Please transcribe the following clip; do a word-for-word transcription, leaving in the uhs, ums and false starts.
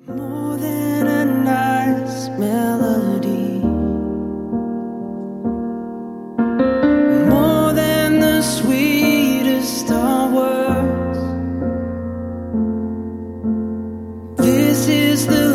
More than a nice melody, more than the sweetest of words. This is the